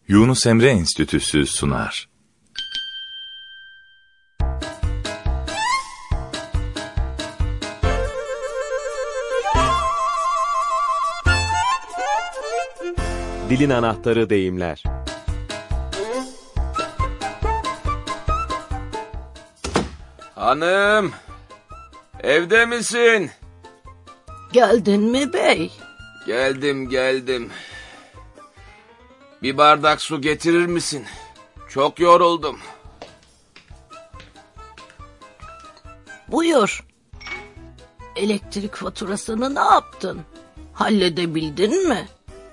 Yunus Emre Enstitüsü sunar. Dilin anahtarı deyimler. Hanım, evde misin? Geldin mi bey? Geldim. Bir bardak su getirir misin? Çok yoruldum. Buyur. Elektrik faturasını ne yaptın? Halledebildin mi?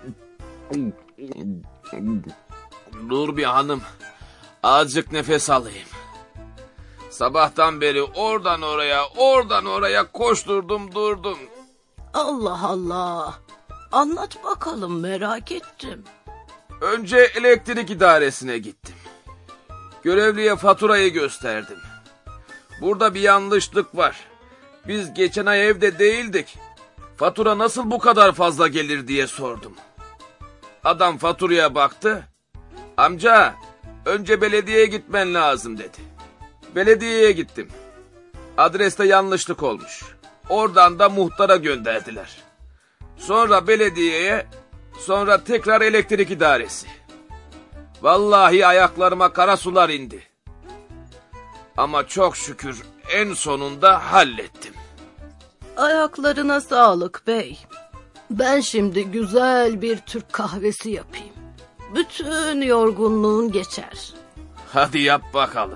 Dur bir hanım, azıcık nefes alayım. Sabahtan beri oradan oraya koşturdum durdum. Allah Allah. Anlat bakalım, merak ettim. Önce elektrik idaresine gittim. Görevliye faturayı gösterdim. Burada bir yanlışlık var. Biz geçen ay evde değildik. Fatura nasıl bu kadar fazla gelir diye sordum. Adam faturaya baktı. Amca, önce belediyeye gitmen lazım dedi. Belediyeye gittim. Adreste yanlışlık olmuş. Oradan da muhtara gönderdiler. Sonra belediyeye, sonra tekrar elektrik idaresi. Vallahi ayaklarıma kara sular indi. Ama çok şükür en sonunda hallettim. Ayaklarına sağlık bey. Ben şimdi güzel bir Türk kahvesi yapayım. Bütün yorgunluğun geçer. Hadi yap bakalım.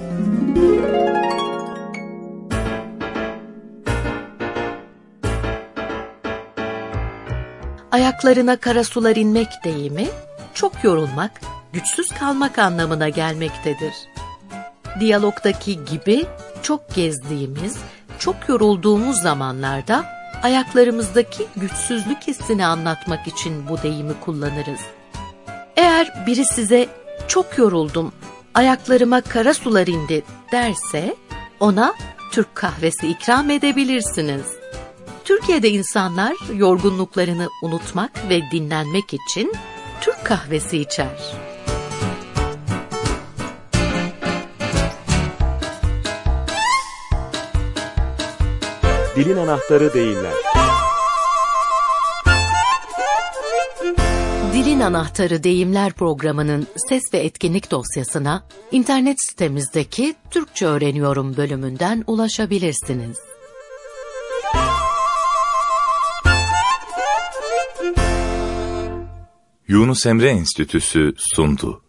Ayaklarına kara sular inmek deyimi, çok yorulmak, güçsüz kalmak anlamına gelmektedir. Diyalogdaki gibi çok gezdiğimiz, çok yorulduğumuz zamanlarda ayaklarımızdaki güçsüzlük hissini anlatmak için bu deyimi kullanırız. Eğer biri size çok yoruldum, ayaklarıma kara sular indi derse ona Türk kahvesi ikram edebilirsiniz. Türkiye'de insanlar yorgunluklarını unutmak ve dinlenmek için Türk kahvesi içer. Dilin anahtarı deyimler. Dilin Anahtarı Deyimler programının ses ve etkinlik dosyasına internet sitemizdeki Türkçe Öğreniyorum bölümünden ulaşabilirsiniz. Yunus Emre Enstitüsü sundu.